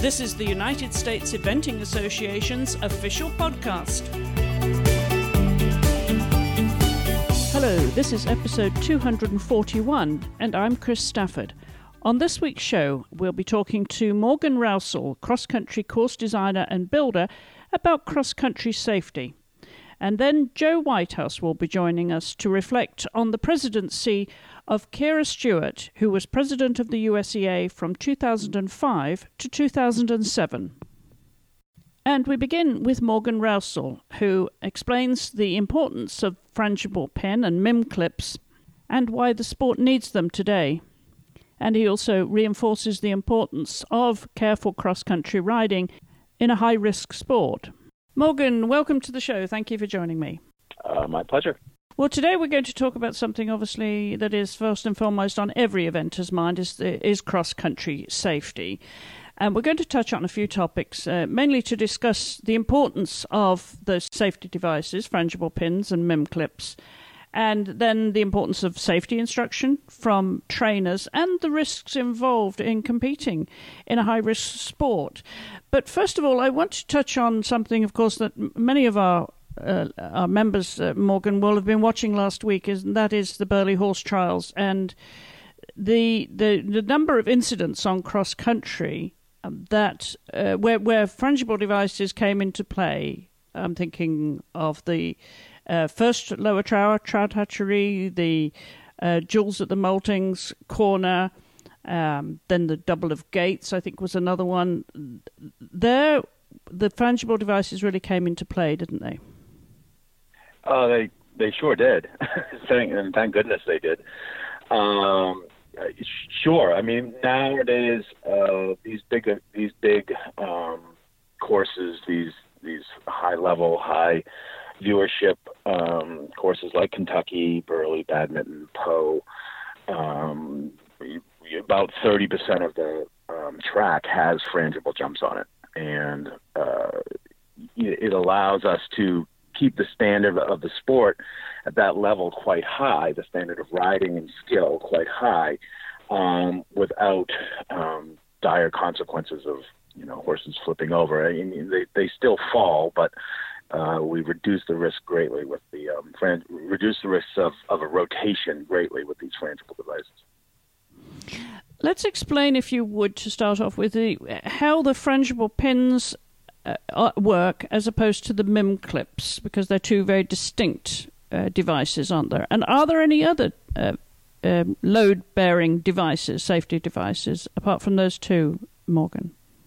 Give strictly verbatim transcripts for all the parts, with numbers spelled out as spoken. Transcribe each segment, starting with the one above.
This is the United States Eventing Association's official podcast. Hello, this is episode two hundred forty-one, and I'm Chris Stafford. On this week's show, we'll be talking to Morgan Rousel, cross-country course designer and builder, about cross-country safety. And then Joe Whitehouse will be joining us to reflect on the presidency of Kira Stewart, who was president of the U S E A from two thousand five to two thousand seven. And we begin with Morgan Rousel, who explains the importance of frangible pin and mim clips and why the sport needs them today. And he also reinforces the importance of careful cross-country riding in a high-risk sport. Morgan, welcome to the show. Thank you for joining me. Uh, my pleasure. Well, today we're going to talk about something, obviously, that is first and foremost on every eventer's mind, is, is cross-country safety. And we're going to touch on a few topics, uh, mainly to discuss the importance of those safety devices, frangible pins and mim clips, and then the importance of safety instruction from trainers and the risks involved in competing in a high-risk sport. But first of all, I want to touch on something, of course, that many of our uh, our members, uh, Morgan, will have been watching last week, is, and that is the Burghley Horse Trials. And the the, the number of incidents on cross-country um, that uh, where, where frangible devices came into play. I'm thinking of the Uh, first Lower Trout, Trout Hatchery, the uh, Jules at the Maltings Corner, um, then the Double of Gates, I think, was another one. There, the frangible devices really came into play, didn't they? Oh, they they sure did. thank, and thank goodness they did. Um, sure. I mean, nowadays uh, these big these big um, courses, these these high level, high viewership um, courses like Kentucky, Burghley, Badminton, Poe. Um, about thirty percent of the um, track has frangible jumps on it, and uh, it allows us to keep the standard of the sport at that level quite high, the standard of riding and skill quite high, um, without um, dire consequences of you know horses flipping over. I mean, they they still fall, but Uh, we reduce the risk greatly with the um, fran- reduce the risks of, of a rotation greatly with these frangible devices. Let's explain, if you would, to start off with the, how the frangible pins uh, work as opposed to the mim clips, because they're two very distinct uh, devices, aren't there? And are there any other uh, um, load-bearing devices, safety devices, apart from those two, Morgan?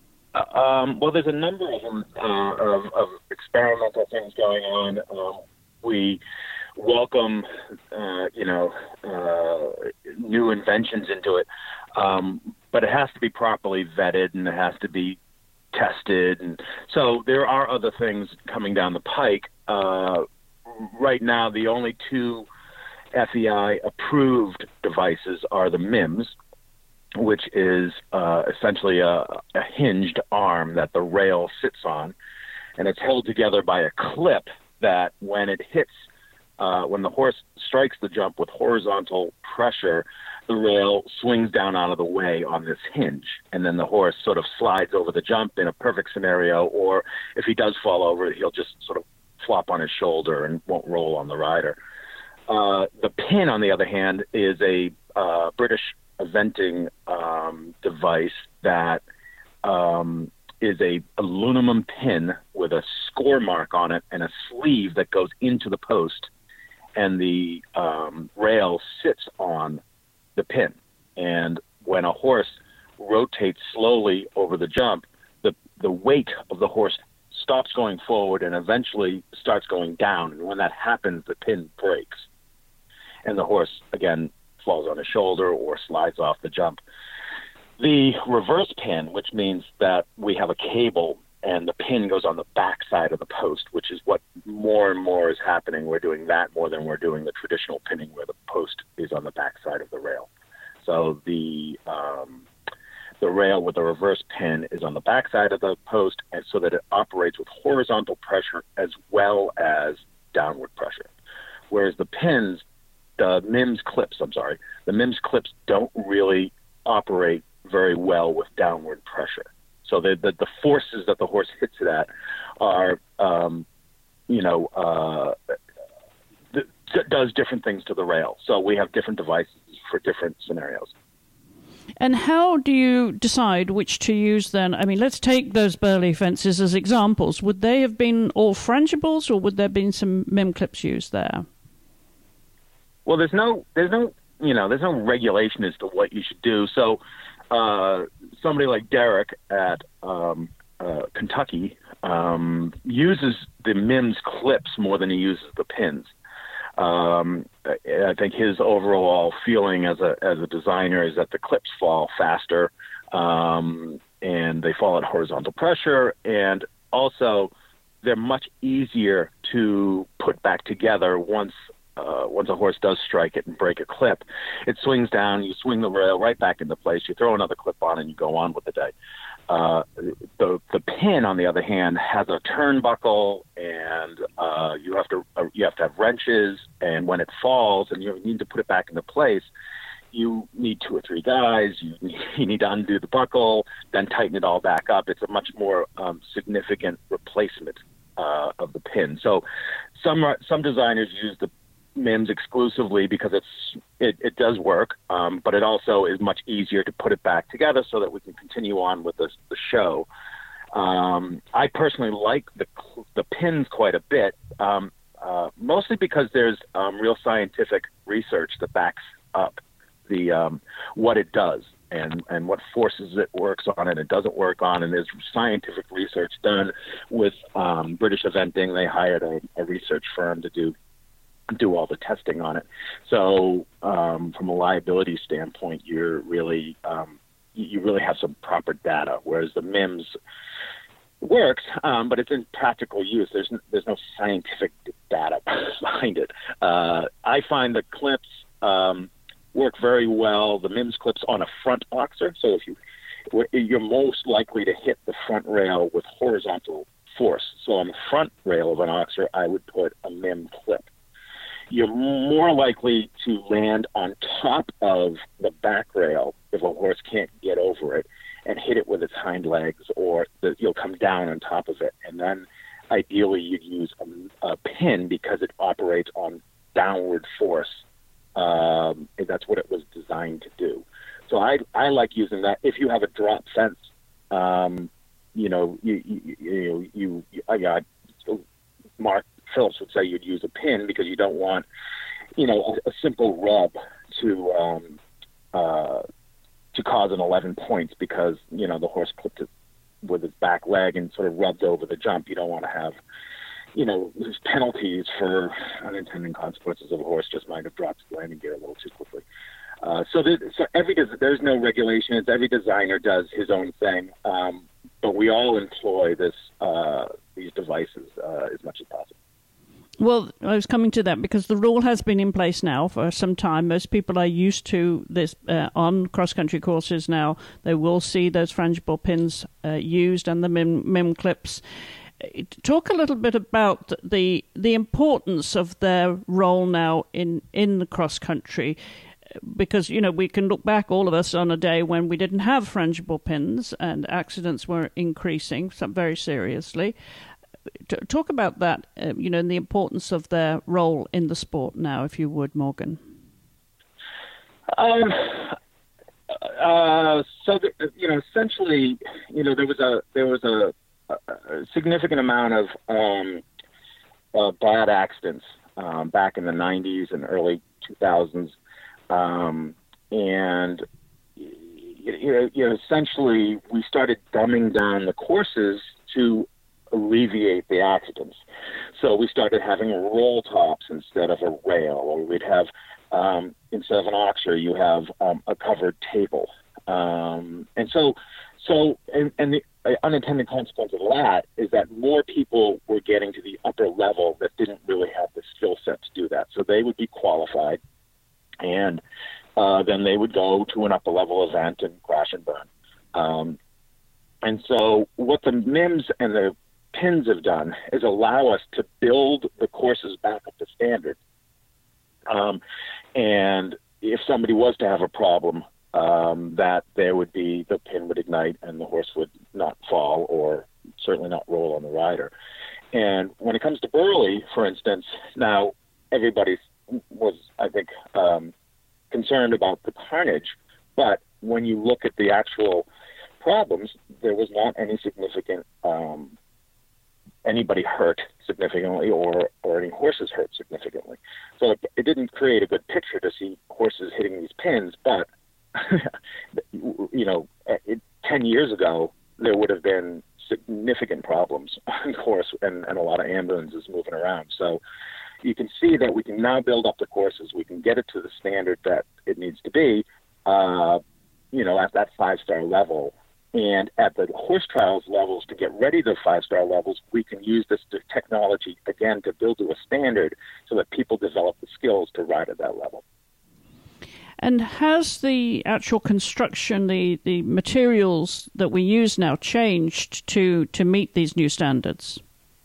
Um, well, there's a number of them, uh, of, of experimental things going on. Um, we welcome, uh, you know, uh, new inventions into it, um, but it has to be properly vetted and it has to be tested. And so there are other things coming down the pike. Uh, right now, the only two F E I-approved devices are the MIMS, which is uh, essentially a, a hinged arm that the rail sits on, and it's held together by a clip that when it hits, uh, when the horse strikes the jump with horizontal pressure, the rail swings down out of the way on this hinge, and then the horse sort of slides over the jump in a perfect scenario, or if he does fall over, he'll just sort of flop on his shoulder and won't roll on the rider. Uh, the pin, on the other hand, is a uh, British eventing um, device that um, is a aluminum pin with a score mark on it and a sleeve that goes into the post, and the um, rail sits on the pin. And when a horse rotates slowly over the jump, the, the weight of the horse stops going forward and eventually starts going down. And when that happens, the pin breaks. And the horse, again, falls on his shoulder or slides off the jump. The reverse pin, which means that we have a cable and the pin goes on the back side of the post, which is what more and more is happening. We're doing that more than we're doing the traditional pinning where the post is on the back side of the rail. So the um, the rail with the reverse pin is on the back side of the post, and so that it operates with horizontal pressure as well as downward pressure. Whereas the pins, the MIMS clips, I'm sorry, the MIMS clips don't really operate very well with downward pressure. So the the, the forces that the horse hits it at are, um, you know, uh, th- does different things to the rail. So we have different devices for different scenarios. And how do you decide which to use then? I mean, let's take those Burley fences as examples. Would they have been all frangibles, or would there have been some mim clips used there? Well, there's no, there's no, you know, there's no regulation as to what you should do. So uh, somebody like Derek at um, uh, Kentucky um, uses the MIMS clips more than he uses the pins. Um, I think his overall feeling as a as a designer is that the clips fall faster, um, and they fall at horizontal pressure, and also they're much easier to put back together once uh, once a horse does strike it and break a clip. It swings down, you swing the rail right back into place, you throw another clip on, and you go on with the day. Uh, the the pin, on the other hand, has a turnbuckle, and uh, you have to uh, you have to have wrenches. And when it falls, and you need to put it back into place, you need two or three guys. You you need to undo the buckle, then tighten it all back up. It's a much more um, significant replacement uh, of the pin. So some some designers use the MIMS exclusively because it's it, it does work, um, but it also is much easier to put it back together so that we can continue on with the, the show. Um, I personally like the the pins quite a bit, um, uh, mostly because there's um, real scientific research that backs up the um, what it does and, and what forces it works on and it doesn't work on. And there's scientific research done with um, British Eventing. They hired a, a research firm to do do all the testing on it. So um, from a liability standpoint, you're really um, you really have some proper data, whereas the MIMS works, um, but it's in practical use. There's there's no scientific data behind it. Uh, I find the clips um, work very well. The MIMS clips on a front oxer. So if you you're most likely to hit the front rail with horizontal force. So on the front rail of an oxer, I would put a MIM clip. You're more likely to land on top of the back rail if a horse can't get over it and hit it with its hind legs, or the, you'll come down on top of it. And then ideally you'd use a, a pin because it operates on downward force. Um, and that's what it was designed to do. So I, I like using that. If you have a drop fence, um, you know, you, you, you, you, you I got Mark Phillips would say you'd use a pin because you don't want, you know, a, a simple rub to um, uh, to cause an eleven points because, you know, the horse clipped it with his back leg and sort of rubbed over the jump. You don't want to have, you know, there's penalties for unintended consequences of a horse just might have dropped his landing gear a little too quickly. Uh, so, there, so every there's no regulations. Every designer does his own thing, um, but we all employ this uh, these devices uh, as much as possible. Well, I was coming to that because the rule has been in place now for some time. Most people are used to this uh, on cross-country courses now. They will see those frangible pins uh, used and the MIM, MIM clips. Talk a little bit about the the importance of their role now in, in the cross-country, because, you know, we can look back, all of us, on a day when we didn't have frangible pins and accidents were increasing some very seriously. Talk about that, uh, you know, and the importance of their role in the sport now, if you would, Morgan. Um, uh, so, the, you know, essentially, you know, there was a there was a, a significant amount of um, uh, bad accidents um, back in the nineties and early two thousands, um, and you know, you know, essentially, we started dumbing down the courses to alleviate the accidents. So we started having roll tops instead of a rail, or we'd have, um, instead of an oxer, you have um, a covered table. Um, and so, so, and, and the unintended consequence of that is that more people were getting to the upper level that didn't really have the skill set to do that. So they would be qualified, and uh, then they would go to an upper level event and crash and burn. Um, and so what the MIMS and the pins have done is allow us to build the courses back up to standard. Um, and if somebody was to have a problem, um, that there would be, the pin would ignite and the horse would not fall or certainly not roll on the rider. And when it comes to Burley, for instance, now everybody was, I think, um, concerned about the carnage, but when you look at the actual problems, there was not any significant um, anybody hurt significantly or, or any horses hurt significantly. So it, it didn't create a good picture to see horses hitting these pins, but, you know, it, ten years ago, there would have been significant problems on course and, and a lot of ambulances moving around. So you can see that we can now build up the courses. We can get it to the standard that it needs to be, uh, you know, at that five-star level. And at the horse trials levels, to get ready to five-star levels, we can use this technology, again, to build to a standard so that people develop the skills to ride at that level. And has the actual construction, the, the materials that we use now changed to, to meet these new standards?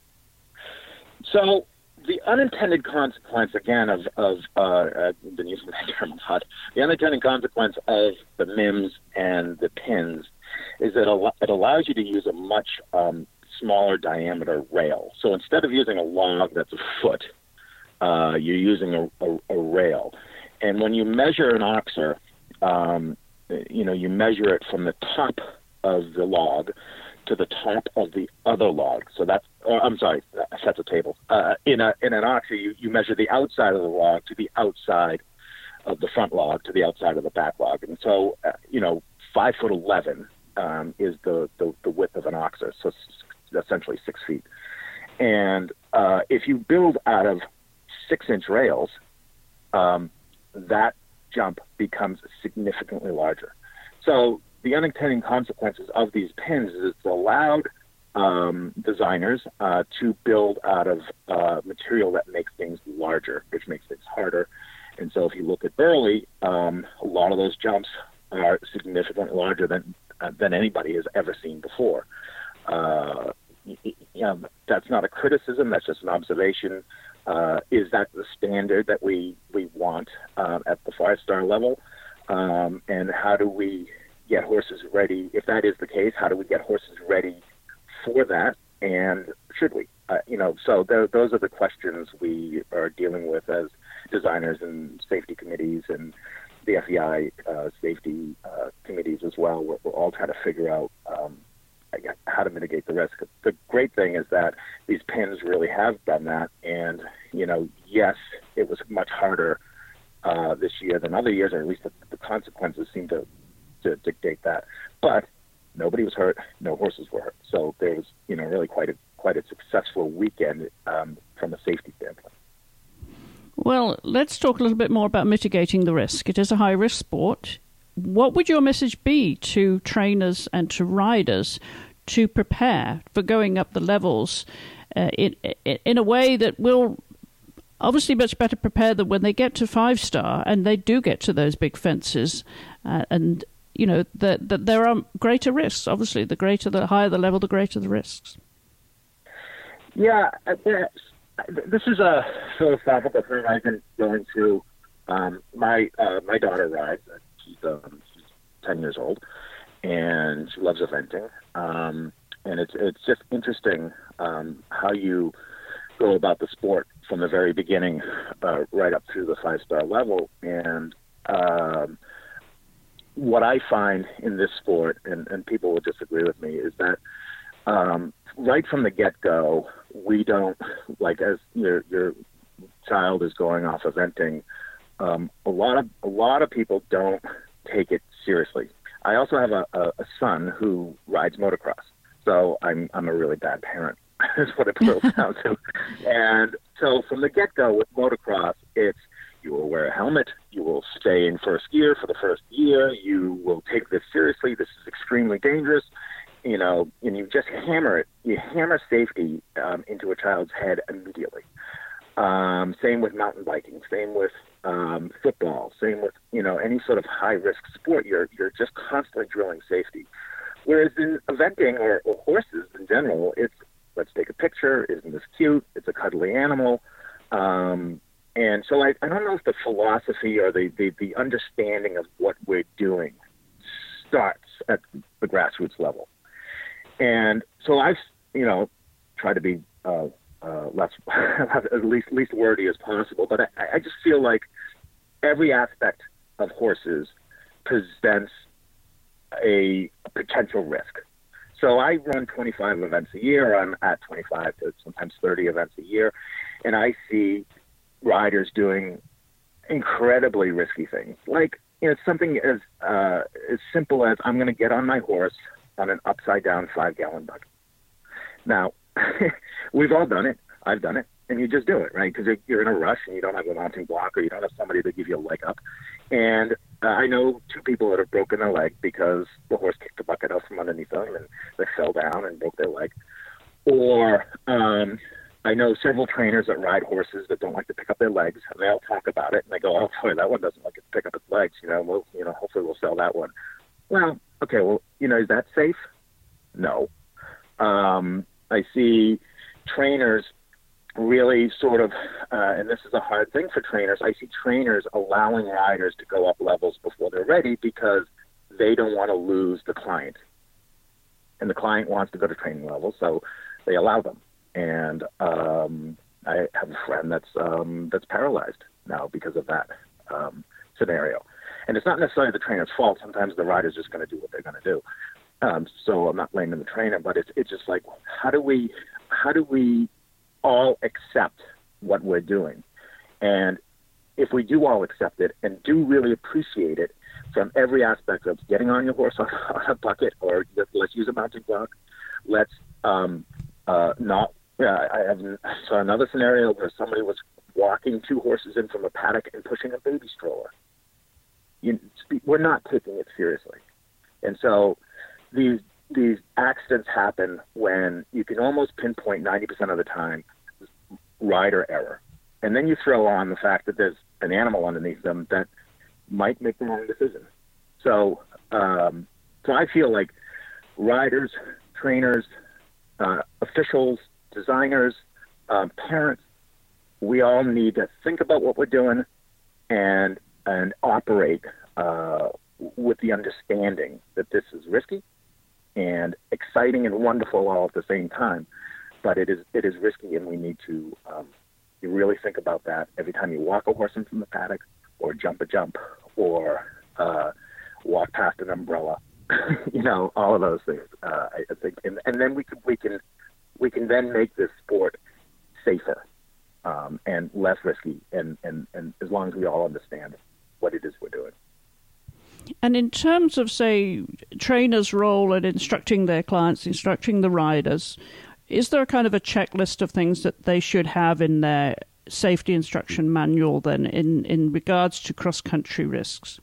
So the unintended consequence, again, of, of uh, I've been using that term a lot, the unintended consequence of the M I Ms and the pins is that it allows you to use a much um, smaller diameter rail. So instead of using a log that's a foot, uh, you're using a, a, a rail. And when you measure an oxer, um, you know, you measure it from the top of the log to the top of the other log. So that's, uh, I'm sorry, that's a table. Uh, in a in an oxer, you, you measure the outside of the log to the outside of the front log to the outside of the back log. And so, uh, you know, five foot eleven um, is the, the, the width of an oxer, so it's essentially six feet. And uh, if you build out of six-inch rails, um, that jump becomes significantly larger. So the unintended consequences of these pins is it's allowed um, designers uh, to build out of uh, material that makes things larger, which makes things harder. And so if you look at Burley, um, a lot of those jumps are significantly larger than uh, than anybody has ever seen before. Uh, you know, that's not a criticism, that's just an observation. Uh, is that the standard that we, we want uh, at the five-star level? Um, and how do we get horses ready? If that is the case, how do we get horses ready for that? And should we? Uh, you know, so th- those are the questions we are dealing with as designers and safety committees and the F E I uh, safety uh, committees as well. We're, we're all trying to figure out um, how to mitigate the risk. The great thing is that these pins really have done that. And, you know, yes, it was much harder uh, this year than other years, or at least the, the consequences seem to, to dictate that. But nobody was hurt, no horses were hurt. So there was, you know, really quite a, quite a successful weekend um, from a safety standpoint. Well, let's talk a little bit more about mitigating the risk. It is a high-risk sport. What would your message be to trainers and to riders to prepare for going up the levels uh, in, in a way that will obviously much better prepare them when they get to five-star and they do get to those big fences uh, and, you know, that the, there are greater risks. Obviously, the greater, the higher the level, the greater the risks. Yeah, this is a philosophical thing I've been going through. Um, my uh, my daughter rides. She's, um, she's ten years old, and she loves eventing. Um, and it's it's just interesting um, how you go about the sport from the very beginning, uh, right up through the five-star level. And um, what I find in this sport, and, and people will disagree with me, is that um, right from the get-go, we don't, like as your your child is going off eventing, um, a lot of a lot of people don't take it seriously. I also have a, a, a son who rides motocross, so I'm I'm a really bad parent. Is what it boils down to. And so from the get-go with motocross, it's you will wear a helmet, you will stay in first gear for the first year, you will take this seriously, this is extremely dangerous, you know, and you just hammer it, you hammer safety um, into a child's head immediately. Um, same with mountain biking, same with um, football, same with, you know, any sort of high-risk sport, you're, you're just constantly drilling safety. Whereas in eventing or, or horses in general, it's let's take a picture. Isn't this cute? It's a cuddly animal. Um, And so I, I don't know if the philosophy or the, the, the understanding of what we're doing starts at the grassroots level. And so I've, you know, tried to be uh, uh, less, at least least wordy as possible. But I, I just feel like every aspect of horses presents a, a potential risk. So I run twenty-five events a year. I'm at twenty-five to sometimes thirty events a year, and I see riders doing incredibly risky things. Like, you know, something as uh, as simple as I'm going to get on my horse on an upside down five gallon bucket. Now, we've all done it. I've done it, and you just do it, right? Because you're, you're in a rush and you don't have a mounting block or you don't have somebody to give you a leg up. And uh, I know two people that have broken their leg because the horse kicked the bucket out from underneath them and they fell down and broke their leg. Or um, I know several trainers that ride horses that don't like to pick up their legs, and they'll talk about it and they go, "Oh boy, that one doesn't like to pick up its legs. You know, we'll, you know, hopefully we'll sell that one." Well, okay, well, you know, is that safe? No. Um, I see trainers really sort of, uh, and this is a hard thing for trainers, I see trainers allowing riders to go up levels before they're ready because they don't want to lose the client. And the client wants to go to training level, so they allow them. And um, I have a friend that's um, that's paralyzed now because of that um, scenario. And it's not necessarily the trainer's fault. Sometimes the rider's just going to do what they're going to do. Um, so I'm not blaming the trainer, but it's it's just like, how do we how do we all accept what we're doing? And if we do all accept it and do really appreciate it from every aspect of getting on your horse on, on a bucket, or let's use a mounting block, let's um, uh, not. Yeah, I have saw another scenario where somebody was walking two horses in from a paddock and pushing a baby stroller. You, we're not taking it seriously, and so these these accidents happen when you can almost pinpoint ninety percent of the time rider error. And then you throw on the fact that there's an animal underneath them that might make the wrong decision. So, um, so I feel like riders, trainers, uh, officials, designers, um, parents, we all need to think about what we're doing and and operate uh, with the understanding that this is risky and exciting and wonderful all at the same time. But it is it is risky, and we need to um, you really think about that every time you walk a horse in from the paddock, or jump a jump, or uh, walk past an umbrella. You know, all of those things. Uh, I, I think, and, and then we can we can we can then make this sport safer um, and less risky, and, and, and as long as we all understand what it is we're doing. And in terms of, say, trainers' role in instructing their clients, instructing the riders, is there a kind of a checklist of things that they should have in their safety instruction manual then in, in regards to cross-country risks?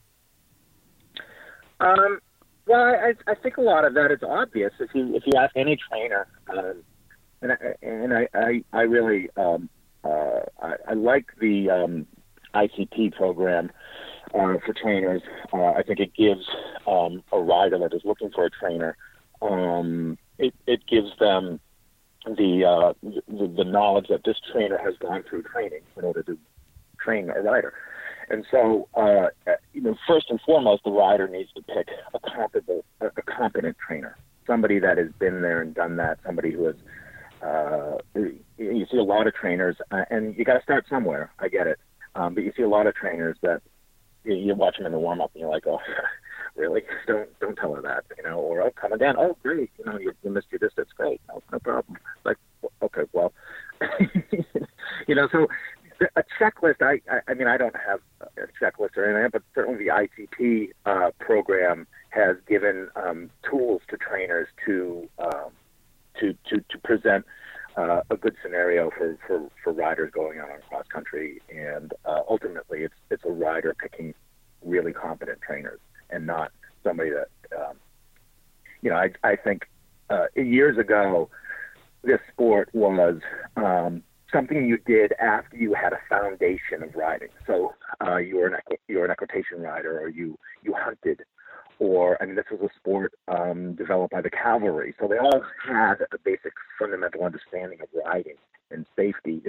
Um, well, I, I think a lot of that is obvious. If you if you ask any trainer, um, and I, and I, I, I really um, uh, I, I like the um, I C P program uh, for trainers. Uh, I think it gives um, a rider that is looking for a trainer, um, it, it gives them the, uh, the the knowledge that this trainer has gone through training in order to train a rider. And so, uh, you know, first and foremost, the rider needs to pick a competent, a competent trainer, somebody that has been there and done that, somebody who has. Uh, you see a lot of trainers, uh, and you got to start somewhere. I get it, um, but you see a lot of trainers that you, you watch them in the warm up, and you're like, oh, really? Don't don't tell her that, you know? Or oh, coming down, oh, great, you know, you, you missed your distance, great, no, no problem. Like, okay, well, you know, so. A checklist, I, I, I mean, I don't have a checklist or anything, but certainly the I C P uh, program has given um, tools to trainers to um, to, to to present uh, a good scenario for, for, for riders going out on cross country, and uh, ultimately, it's it's a rider picking really competent trainers and not somebody that um, you know. I I think uh, years ago, this sport was. Um, something you did after you had a foundation of riding. So uh, you were an equ- you were an equitation rider, or you you hunted, or I mean this was a sport um, developed by the cavalry. So they all had a basic fundamental understanding of riding and safety and horsemanship.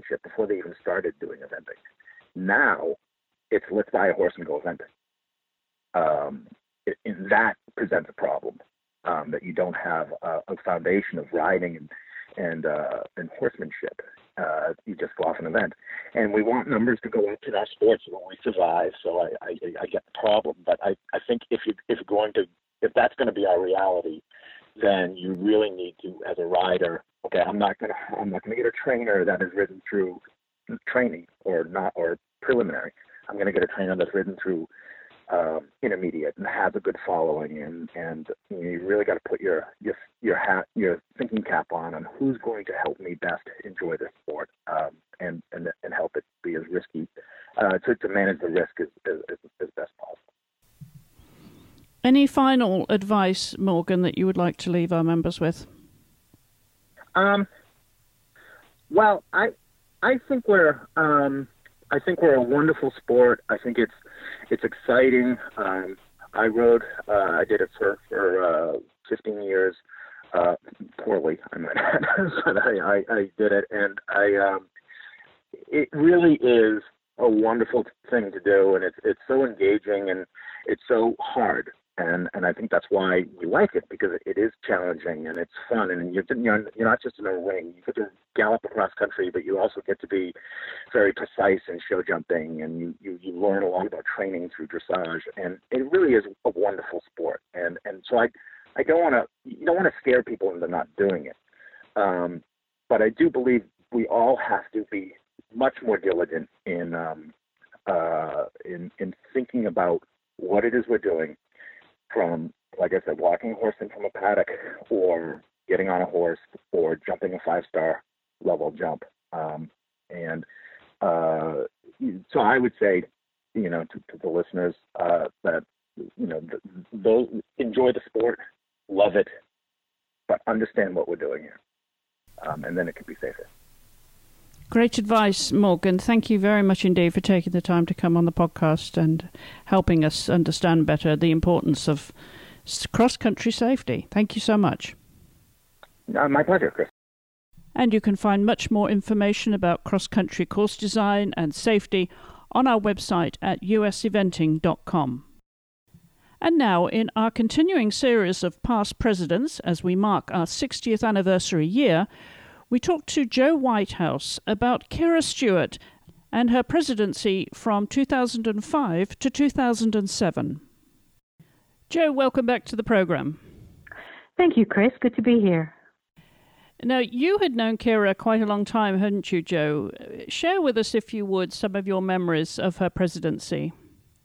horsemanship before they even started doing eventing. Now, it's let's buy a horse and go eventing. Um, it, and that presents a problem, um, that you don't have a, a foundation of riding and and uh, and horsemanship. Uh, you just go off an event, and we want numbers to go up in our sports when we survive. So I, I, I get the problem, but I, I think if you if you're going to if that's going to be our reality, then you really need to, as a rider, okay, I'm not gonna I'm not gonna get a trainer that is ridden through training or not or preliminary. I'm gonna get a trainer that's ridden through um, intermediate and has a good following, and and you, know, you really got to put your your your hat your thinking cap on on who's going to help me best enjoy this sport, um, and and and help it be as risky uh, to to manage the risk as as, as best possible. Any final advice, Morgan, that you would like to leave our members with? Um. Well, I I think we're um, I think we're a wonderful sport. I think it's it's exciting. Um, I rode. Uh, I did it for for uh, fifteen years, uh, poorly. I might add, but I, I, I did it, and I. Um, it really is a wonderful thing to do, and it's it's so engaging and it's so hard. And and I think that's why we like it, because it is challenging and it's fun, and you're you're, you're not just in a ring. You get to gallop across country, but you also get to be very precise in show jumping, and you, you, you learn a lot about training through dressage, and it really is a wonderful sport. And and so I I don't want to you don't want to scare people into not doing it, um, but I do believe we all have to be much more diligent in um, uh, in in thinking about what it is we're doing. From, like I said, walking a horse in from a paddock, or getting on a horse, or jumping a five-star level jump. Um, and uh, so I would say, you know, to, to the listeners uh, that, you know, those enjoy the sport, love it, but understand what we're doing here. Um, and then it can be safer. Great advice, Morgan. Thank you very much indeed for taking the time to come on the podcast and helping us understand better the importance of cross-country safety. Thank you so much. Uh, my pleasure, Chris. And you can find much more information about cross-country course design and safety on our website at u s eventing dot com. And now, in our continuing series of past presidents, as we mark our sixtieth anniversary year, we talked to Jo Whitehouse about Kira Stewart and her presidency from two thousand five to two thousand seven. Jo, welcome back to the program. Thank you, Chris. Good to be here. Now, you had known Kira quite a long time, hadn't you, Jo? Share with us, if you would, some of your memories of her presidency.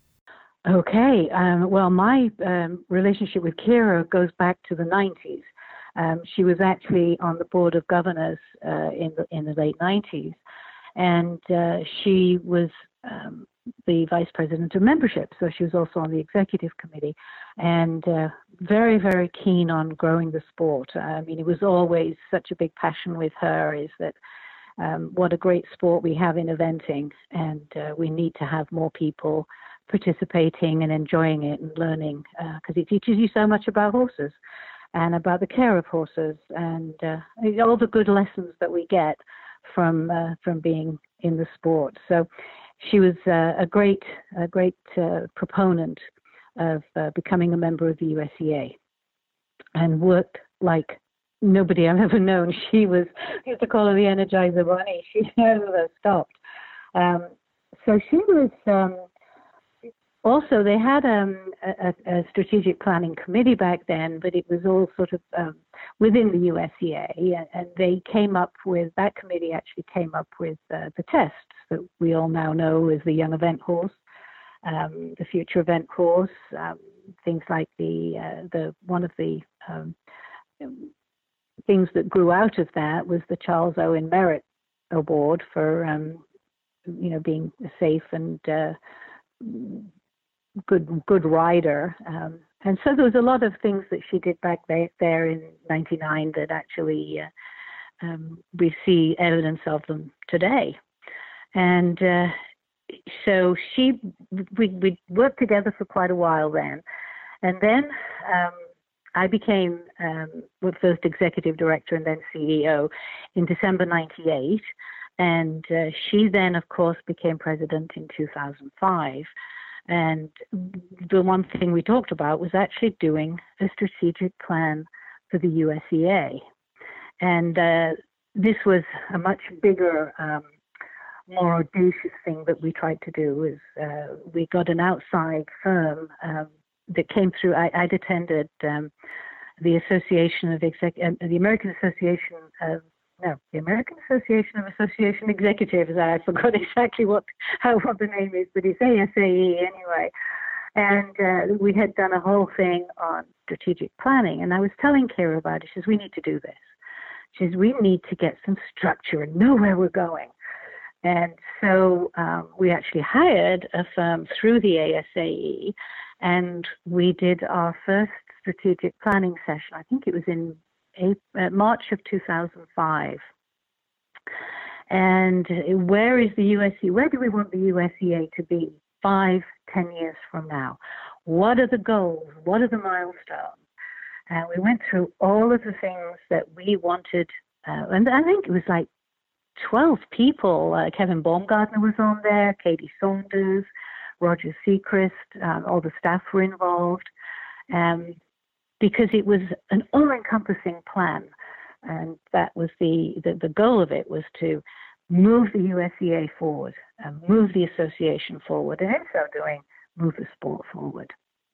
Okay. Um, well, my um, relationship with Kira goes back to the nineties. Um, she was actually on the board of governors uh, in the in the late nineties, and uh, she was um, the vice president of membership. So she was also on the executive committee, and uh, very very keen on growing the sport. I mean, it was always such a big passion with her. Is that um, what a great sport we have in eventing, and uh, we need to have more people participating and enjoying it and learning, because uh, it teaches you so much about horses and about the care of horses, and uh, all the good lessons that we get from uh, from being in the sport. So she was uh, a great a great uh, proponent of uh, becoming a member of the U S E A, and worked like nobody I've ever known. She was, I used to call her the Energizer Bunny. She never stopped. Um, so she was. Um, Also, they had um, a, a strategic planning committee back then, but it was all sort of um, within the U S E A, and, and they came up with, that committee actually came up with uh, the tests that we all now know as the young event horse, um, the future event horse, um, things like the, uh, the one of the um, things that grew out of that was the Charles Owen Merit Award for, um, you know, being safe and uh, good good rider, um, and so there was a lot of things that she did back there, there in ninety-nine that actually uh, um, we see evidence of them today. And uh, so she we we worked together for quite a while then, and then um, I became um, the first executive director and then C E O in December ninety-eight. And uh, she then, of course, became president in two thousand five. And the one thing we talked about was actually doing a strategic plan for the U S E A. And uh, this was a much bigger, um, more audacious thing that we tried to do. Is uh, we got an outside firm um, that came through. I, I'd attended um, the Association of Exec, uh, the American Association of no, the American Association of Association Executives. I forgot exactly what how what the name is, but it's A S A E anyway. And uh, we had done a whole thing on strategic planning. And I was telling Kira about it. She says, we need to do this. She says, we need to get some structure and know where we're going. And so um, we actually hired a firm through the A S A E, and we did our first strategic planning session. I think it was in April, uh, March of two thousand five. And where is the U S E A? Where do we want the U S E A to be five, ten years from now? What are the goals? What are the milestones? And we went through all of the things that we wanted, uh, and I think it was like twelve people. Uh, Kevin Baumgartner was on there, Katie Saunders, Roger Seacrest, um, all the staff were involved, um, because it was an all-encompassing plan. And that was the, the, the goal of it was to move the U S E A forward, and move the association forward, and in so doing, move the sport forward.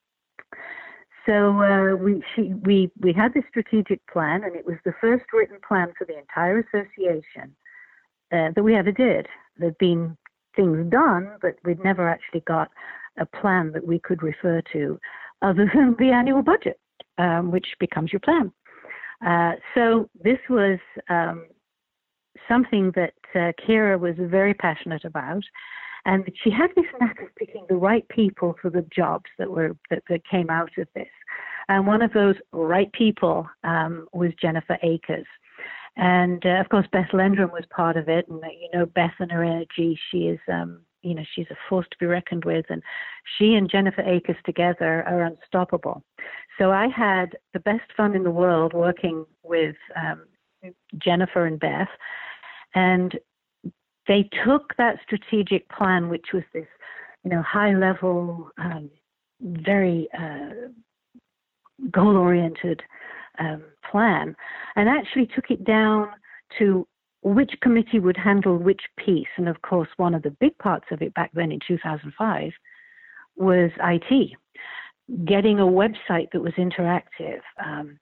So uh, we, she, we, we had this strategic plan, and it was the first written plan for the entire association uh, that we ever did. There'd been things done, but we'd never actually got a plan that we could refer to other than the annual budget, um, which becomes your plan. Uh, so this was um, something that uh, Kira was very passionate about, and she had this knack of picking the right people for the jobs that were that, that came out of this. And one of those right people um, was Jennifer Akers. And uh, of course, Beth Lendrum was part of it. And uh, you know, Beth and her energy, she is, um, you know, she's a force to be reckoned with. And she and Jennifer Akers together are unstoppable. So I had the best fun in the world working with um, Jennifer and Beth. And they took that strategic plan, which was this, you know, high level, um, very uh, goal-oriented um, plan, and actually took it down to which committee would handle which piece. And of course, one of the big parts of it back then in two thousand five was I T, getting a website that was interactive. Um,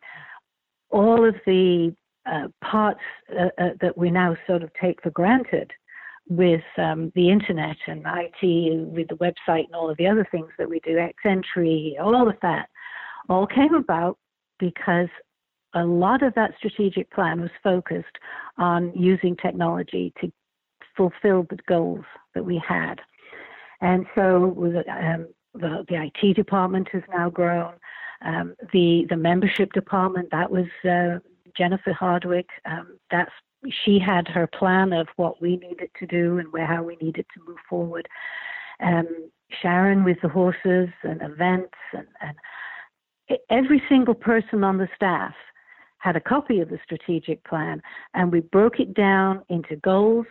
all of the uh, parts uh, uh, that we now sort of take for granted with um, the internet and I T, and with the website and all of the other things that we do, X-Entry, all of that, all came about because a lot of that strategic plan was focused on using technology to fulfill the goals that we had. And so um, the, the I T department has now grown. Um, the, the membership department, that was uh, Jennifer Hardwick. Um, that's She had her plan of what we needed to do and where how we needed to move forward. Um, Sharon with the horses and events, and, and every single person on the staff had a copy of the strategic plan, and we broke it down into goals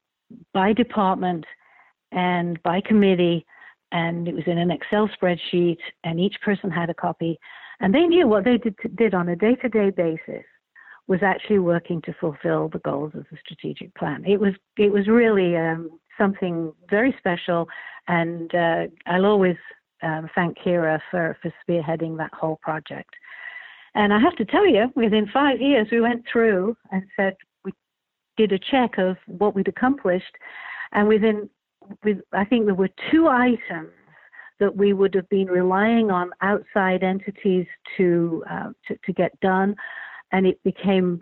by department and by committee, and it was in an Excel spreadsheet, and each person had a copy, and they knew what they did, did on a day-to-day basis was actually working to fulfill the goals of the strategic plan. It was it was really um, something very special, and uh, I'll always um, thank Kira for, for spearheading that whole project. And I have to tell you, within five years, we went through and said we did a check of what we'd accomplished, and within, with, I think there were two items that we would have been relying on outside entities to uh, to, to get done. And it became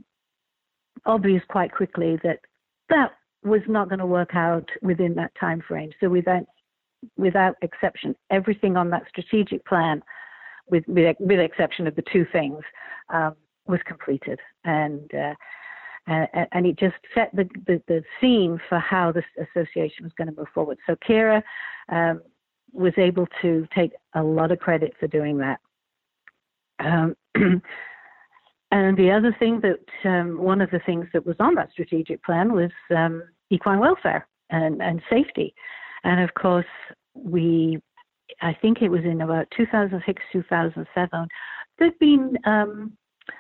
obvious quite quickly that that was not going to work out within that time frame. So without, without exception, everything on that strategic plan, with with, with the exception of the two things, um, was completed. And uh, and, and it just set the, the, the scene for how this association was going to move forward. So Kira um, was able to take a lot of credit for doing that. Um, and the other thing that, um, one of the things that was on that strategic plan was um, equine welfare and, and safety. And of course, we, I think it was in about two thousand six, two thousand seven, there'd been um,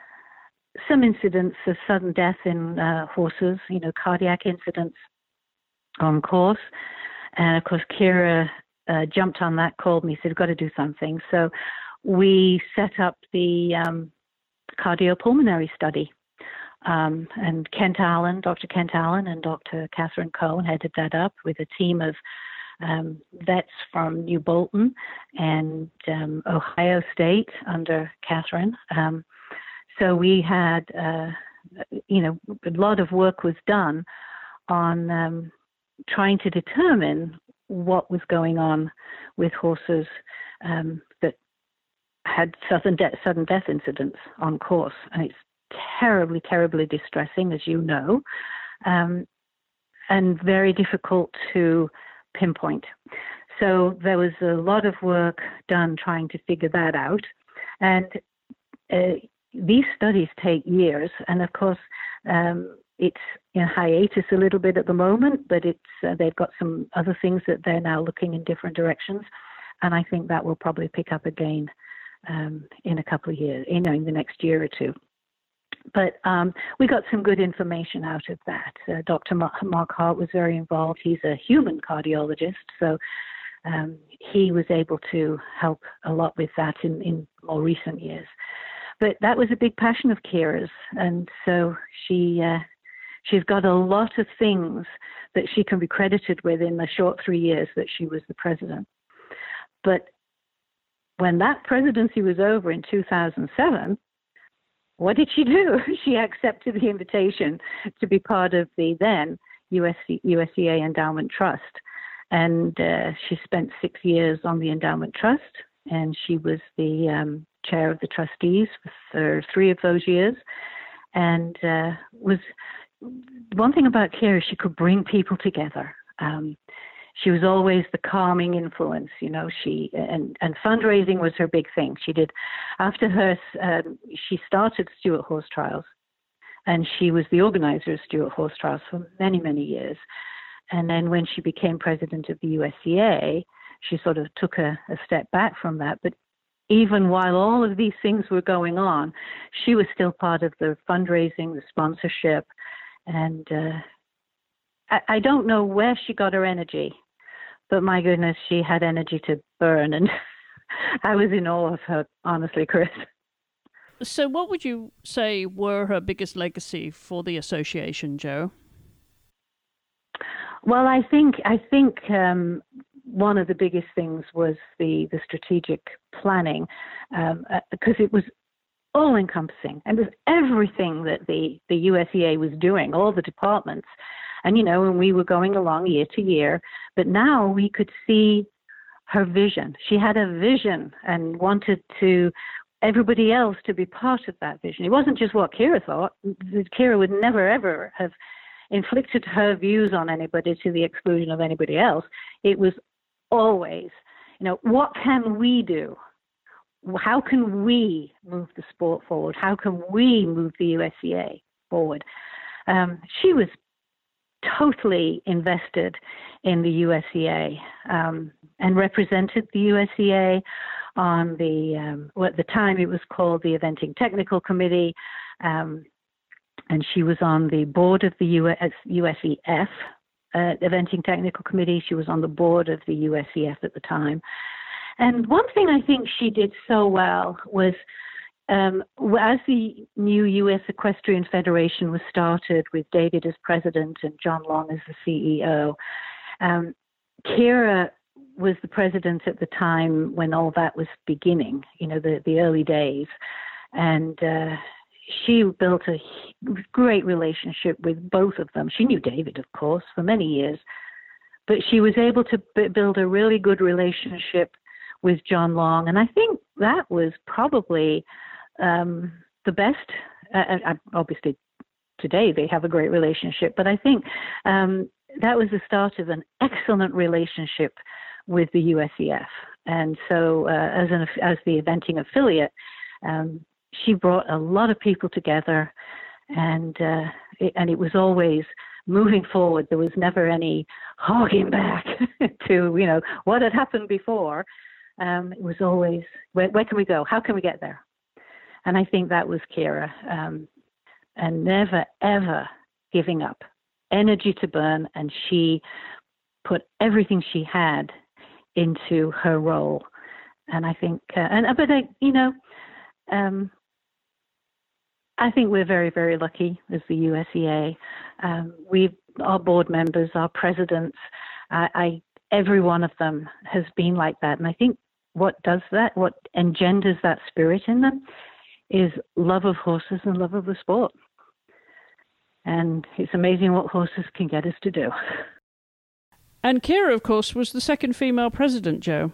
some incidents of sudden death in uh, horses, you know, cardiac incidents on course. And of course, Kira uh, jumped on that, called me, said, "We've got to do something." So we set up the um, cardiopulmonary study. Um, and Kent Allen, Doctor Kent Allen and Doctor Catherine Cohen headed that up with a team of um, vets from New Bolton and um, Ohio State under Catherine. Um, so we had, uh, you know, a lot of work was done on um, trying to determine what was going on with horses um, that had sudden, de- sudden death incidents on course. And it's terribly, terribly distressing, as you know, um, and very difficult to pinpoint. So there was a lot of work done trying to figure that out. And uh, these studies take years. And of course, um, it's in hiatus a little bit at the moment, but it's uh, they've got some other things that they're now looking in different directions. And I think that will probably pick up again um, in a couple of years, you know, in the next year or two. But um, we got some good information out of that. Uh, Doctor Mark Hart was very involved. He's a human cardiologist, so um, he was able to help a lot with that in, in more recent years. But that was a big passion of Kira's, and so she uh, she's got a lot of things that she can be credited with in the short three years that she was the president. But when that presidency was over in two thousand seven, what did she do? She accepted the invitation to be part of the then U S C, U S C A Endowment Trust. And uh, she spent six years on the Endowment Trust, and she was the um, chair of the trustees for three of those years. And uh, was one thing about Kira, she could bring people together. Um, She was always the calming influence, you know. She and, and fundraising was her big thing. She did after her. Um, she started Stuart Horse Trials, and she was the organizer of Stuart Horse Trials for many, many years. And then when she became president of the U S C A, she sort of took a, a step back from that. But even while all of these things were going on, she was still part of the fundraising, the sponsorship, and uh, I, I don't know where she got her energy. But my goodness, she had energy to burn, and I was in awe of her, honestly, Chris. So what would you say were her biggest legacy for the association, Jo? Well, I think I think um, one of the biggest things was the, the strategic planning, um, uh, because it was all-encompassing. And it was everything that the, the U S C A was doing, all the departments. And, you know, and we were going along year to year, but now we could see her vision. She had a vision and wanted to everybody else to be part of that vision. It wasn't just what Kira thought. Kira would never, ever have inflicted her views on anybody to the exclusion of anybody else. It was always, you know, what can we do? How can we move the sport forward? How can we move the U S C A forward? Um, she was totally invested in the U S C A um, and represented the U S C A on the, um, well, at the time it was called the Eventing Technical Committee, um, and she was on the board of the U S, U S E F, uh, Eventing Technical Committee. She was on the board of the U S E F at the time. And one thing I think she did so well was Um, as the new U S Equestrian Federation was started with David as president and John Long as the C E O, um, Kira was the president at the time when all that was beginning, you know, the, the early days. And uh, she built a great relationship with both of them. She knew David, of course, for many years, but she was able to b- build a really good relationship with John Long. And I think that was probably Um, the best. Uh, obviously, today they have a great relationship, but I think um, that was the start of an excellent relationship with the U S E F. And so, uh, as an as the eventing affiliate, um, she brought a lot of people together, and uh, it, and it was always moving forward. There was never any hogging back to, you know, what had happened before. Um, it was always, where, where can we go? How can we get there? And I think that was Keira, um, and never, ever giving up. Energy to burn, and she put everything she had into her role. And I think, uh, and but I, you know, um, I think we're very, very lucky as the U S E A. Um, we, our board members, our presidents, I, I, every one of them has been like that. And I think what does that, what engenders that spirit in them, is love of horses and love of the sport. And it's amazing what horses can get us to do. And Keira, of course, was the second female president, Jo.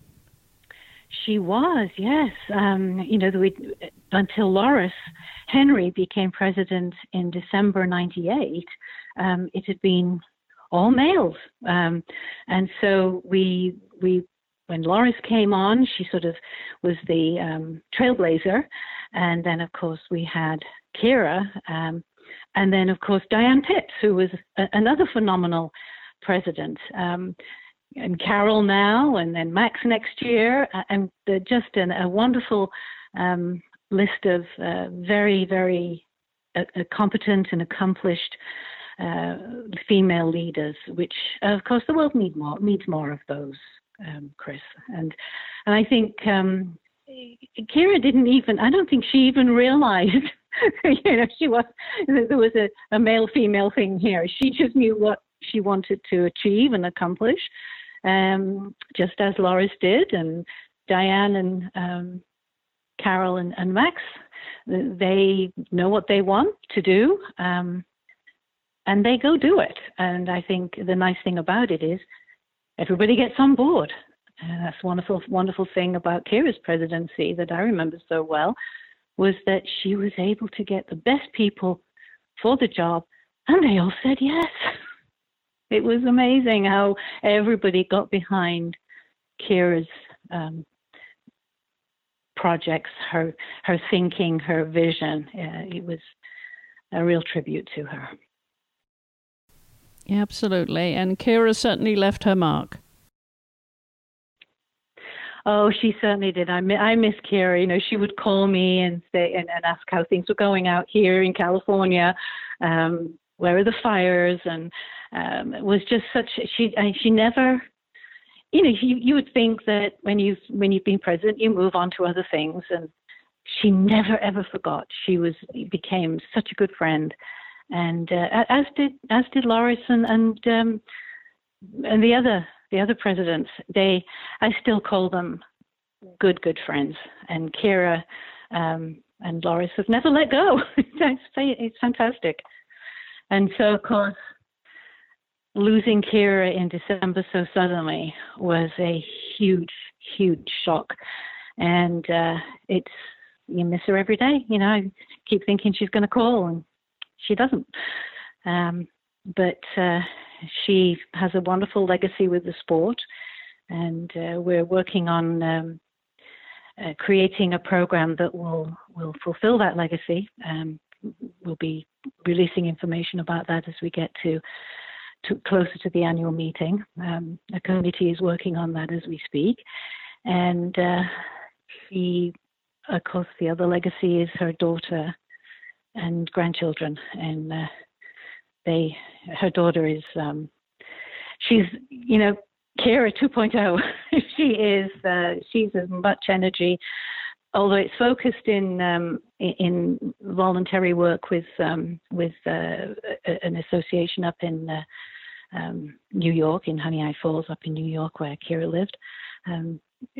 She was, yes. Um, you know, we, until Loris Henry became president in December ninety-eight, um, it had been all males. Um, and so we, we, when Loris came on, she sort of was the um, trailblazer. And then, of course, we had Keira. Um, and then, of course, Diane Pitts, who was a, another phenomenal president. Um, and Carol now, and then Max next year, and just an, a wonderful um, list of uh, very, very uh, competent and accomplished uh, female leaders, which, of course, the world need more, needs more of those, um, Chris. And and I think um, Keira didn't even, I don't think she even realized, you know, she was, there was a, a male-female thing here. She just knew what she wanted to achieve and accomplish. Um, just as Loris did, and Diane and um, Carol and, and Max, they know what they want to do, um, and they go do it. And I think the nice thing about it is everybody gets on board. And that's wonderful, wonderful thing about Keira's presidency that I remember so well, was that she was able to get the best people for the job, and they all said yes. It was amazing how everybody got behind Keira's um, projects, her her thinking, her vision. Uh, it was a real tribute to her. Yeah, absolutely. And Keira certainly left her mark. Oh, she certainly did. I, I miss Keira. You know, she would call me and say and, and ask how things were going out here in California. Um, where are the fires? And um, it was just such. She she never. You know, you, you would think that when you've when you've been president, you move on to other things, and she never ever forgot. She was became such a good friend, and uh, as did as did Loris and and um, and the other. The other presidents, they, I still call them good, good friends. And Keira um, and Loris have never let go. it's, it's fantastic. And so, of course, losing Keira in December so suddenly was a huge, huge shock. And uh, it's, you miss her every day. You know, I keep thinking she's going to call, and she doesn't. Um, but uh, she has a wonderful legacy with the sport, and uh, we're working on um, uh, creating a program that will, will fulfill that legacy. Um, we'll be releasing information about that as we get to, to closer to the annual meeting. Um, a committee is working on that as we speak. And uh, she, of course, the other legacy is her daughter and grandchildren. And uh, They, her daughter is, um, she's, you know, Keira two point oh. she is, uh, she's as much energy, although it's focused in um, in voluntary work with um, with uh, an association up in uh, um, New York, in Honey Eye Falls, up in New York, where Keira lived. Um,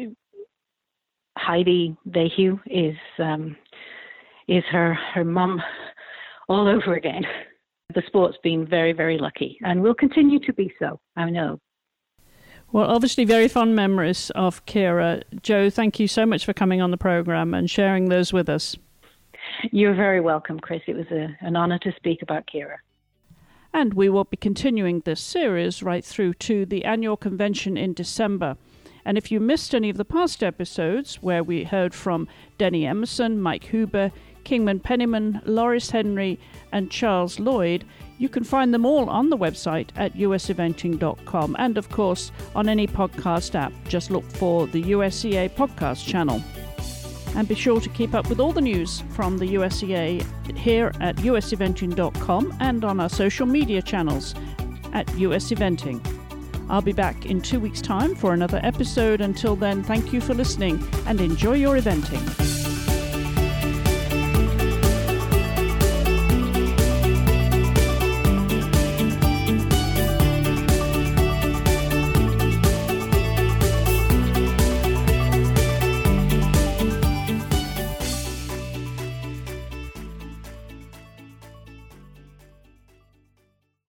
Heidi Vahue is um, is her her mum all over again. The sport's been very, very lucky, and will continue to be so, I know. Well, obviously very fond memories of Keira. Jo, thank you so much for coming on the program and sharing those with us. You're very welcome, Chris. It was a, an honor to speak about Keira. And we will be continuing this series right through to the annual convention in December. And if you missed any of the past episodes where we heard from Denny Emerson, Mike Huber, Kingman Penniman, Loris Henry, and Charles Lloyd, you can find them all on the website at u s eventing dot com, and of course on any podcast app. Just look for the U S E A podcast channel. And be sure to keep up with all the news from the U S E A here at u s eventing dot com and on our social media channels at U S Eventing. I'll be back in two weeks' time for another episode. Until then, thank you for listening and enjoy your eventing.